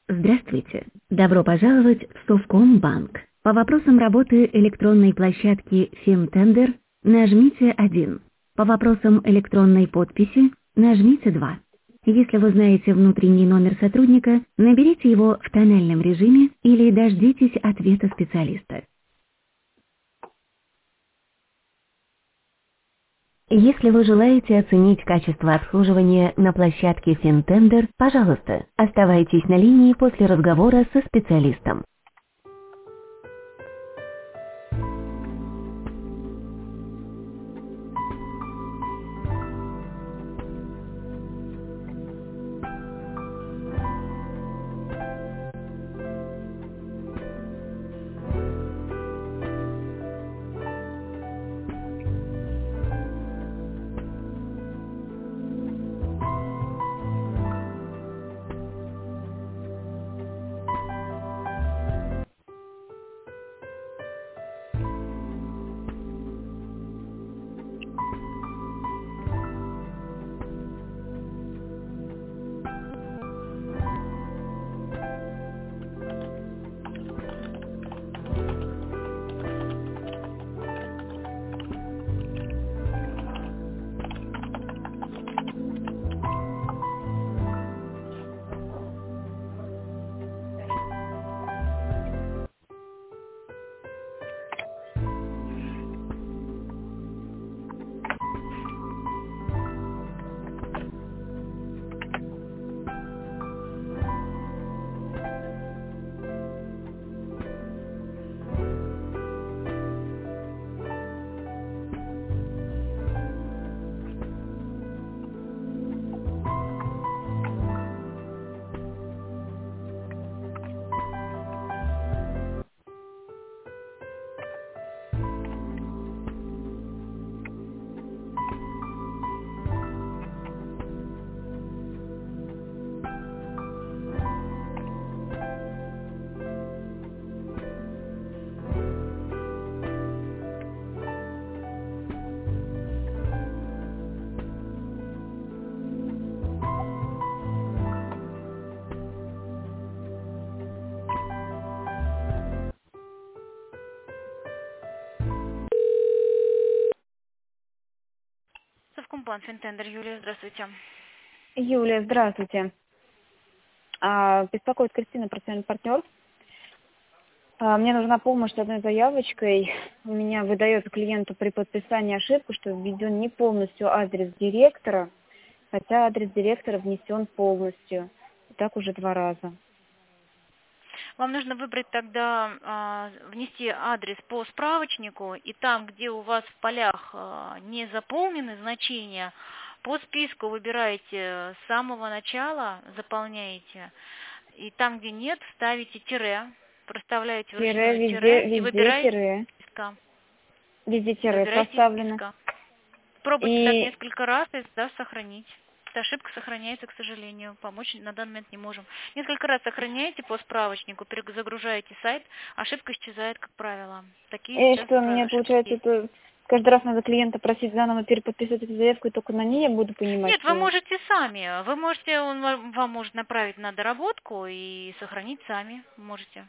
Здравствуйте. Добро пожаловать в Совкомбанк. По вопросам работы электронной площадки FinTender нажмите 1. По вопросам электронной подписи нажмите 2. Если вы знаете внутренний номер сотрудника, наберите его в тональном режиме или дождитесь ответа специалиста. Если вы желаете оценить качество обслуживания на площадке FinTender, пожалуйста, оставайтесь на линии после разговора со специалистом. Совкомбанк FinTender, Юлия, здравствуйте. Юлия, здравствуйте. Беспокоит Кристина, профессиональный партнер. Мне нужна помощь с одной заявочкой. У меня выдается клиенту при подписании ошибку, что введен не полностью адрес директора, хотя адрес директора внесен полностью. И так уже 2 раза. Вам нужно выбрать тогда, внести адрес по справочнику, и там, где у вас в полях не заполнены значения, по списку выбираете с самого начала, заполняете, и там, где нет, ставите тире, проставляете вручную тире и выбираете тире. списка. Везде тире Выбираете поставлено. списка. Пробуйте так И несколько раз и да, сохранить. Эта ошибка сохраняется, к сожалению. Помочь на данный момент не можем. Несколько раз сохраняйте по справочнику, перезагружаете сайт, ошибка исчезает, как правило. Такие сейчас что мне ошибки получается, есть. это каждый раз надо клиента просить заново переподписать эту заявку, и только на ней я буду понимать. Нет, вы можете сами. Вы можете, он вам может направить на доработку и сохранить сами. Можете.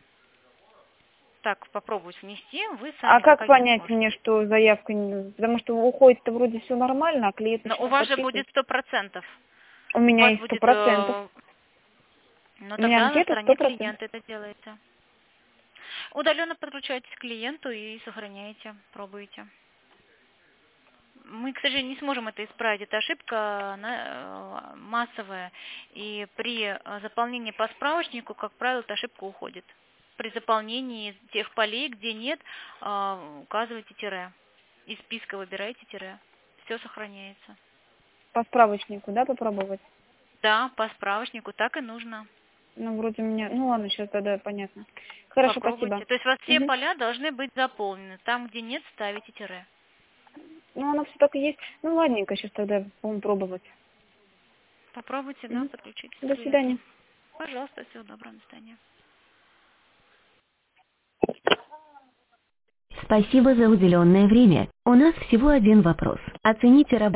Так, попробовать внести, вы сами. А как понять можете. мне, что заявка не... Потому что уходит-то вроде все нормально, а клиент Но у начинает вас же подписывать. будет 100%. У У меня вас есть будет... 100%. Ну У меня тогда на анкета стороне 100%. клиента это делается. Удаленно подключаетесь к клиенту и сохраняете, пробуете. Мы, к сожалению, не сможем это исправить. Это ошибка она, массовая. И при заполнении по справочнику, как правило, эта ошибка уходит. При заполнении тех полей, где нет, указывайте тире. Из списка выбирайте тире. Все сохраняется. По справочнику, да, попробовать? Да, по справочнику так и нужно. Ну, вроде у меня... Ну, ладно, сейчас тогда понятно. Хорошо, Попробуйте. спасибо. То есть у вас все Мгм. поля должны быть заполнены. Там, где нет, ставите тире. Ну, оно все так и есть. Ну, ладненько, сейчас тогда будем пробовать. Попробуйте, да, Мгм. подключитесь к До клиенту. свидания. Пожалуйста, всего доброго, до свидания. Спасибо за уделенное время. У нас всего один вопрос. Оцените работу